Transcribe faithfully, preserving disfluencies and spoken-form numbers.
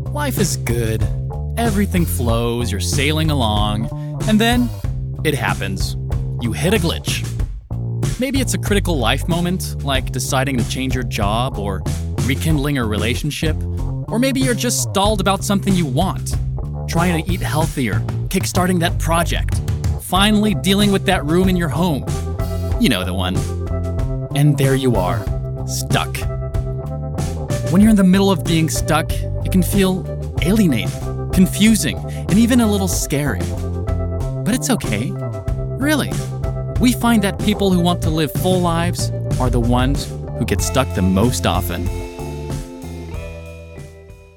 Life is good. Everything flows, you're sailing along, and then it happens. You hit a glitch. Maybe it's a critical life moment, like deciding to change your job or rekindling a relationship, or maybe you're just stalled about something you want, trying to eat healthier, kickstarting that project, finally dealing with that room in your home. You know the one. And there you are, stuck. When you're in the middle of being stuck, it can feel alienating, confusing, and even a little scary. But it's okay. Really. We find that people who want to live full lives are the ones who get stuck the most often.